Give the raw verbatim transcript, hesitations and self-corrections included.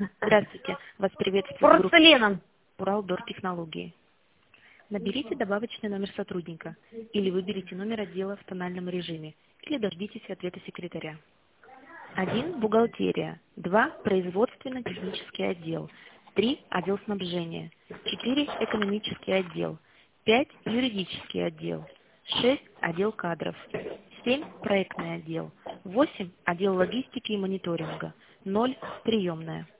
Здравствуйте. Вас приветствует группа Порцеленом. Уралдортехнологии. Наберите добавочный номер сотрудника или выберите номер отдела в тональном режиме или дождитесь ответа секретаря. один. Бухгалтерия. два. Производственно-технический отдел. три. Отдел снабжения. четыре. Экономический отдел. пять. Юридический отдел. шесть. Отдел кадров. семь. Проектный отдел. восемь. Отдел логистики и мониторинга. ноль. Приемная.